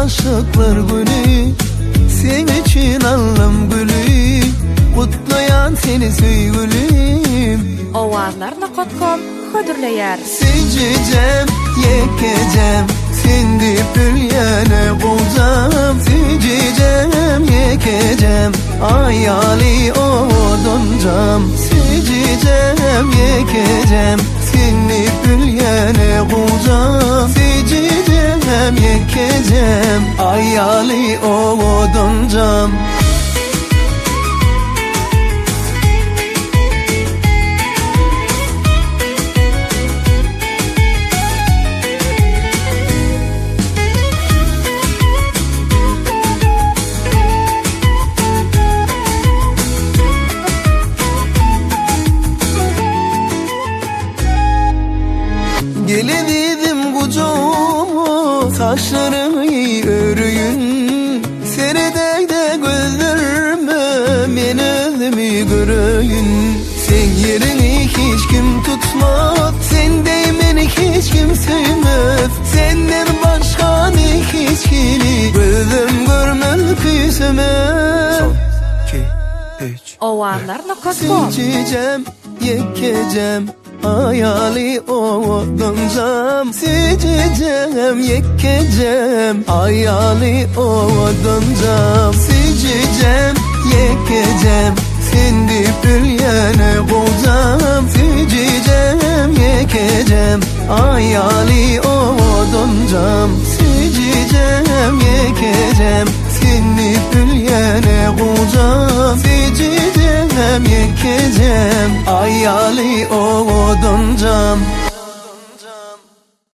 aşıklar günü, sen için alım gülü, kutlayan seni sevgilim. Ovarlar.com hödürleýär. Sicicem, yekecem, sindi pülyene bulcam. Sicicem, yekecem, ayali oduncam. Sicicem, yekecem, sindi pülyene bulcam. Sicicem, yekecem, ayali oduncam. Geledim kucağıma, saçlarımı örüyün. Seredeyde gözlerime men özümü görüyün. Sen yerini hiç kim tutmaz, sen değmeni hiç kim sevmez. Senden başka ne hiç kili, gözüm görmez küsümez. Son, 2, 3. Ovarlar.com Sicicem, yekecem, ayali oduncam. Sicicem, yekecem, ayali oduncam. Sicicem, yekecem, sindi pülyene bulcam. Sicicem, yekecem, ayali oduncam. Sicicem, yekecem, sindi pülyene bulcam. Sicicem, yekecem, ayali oduncam.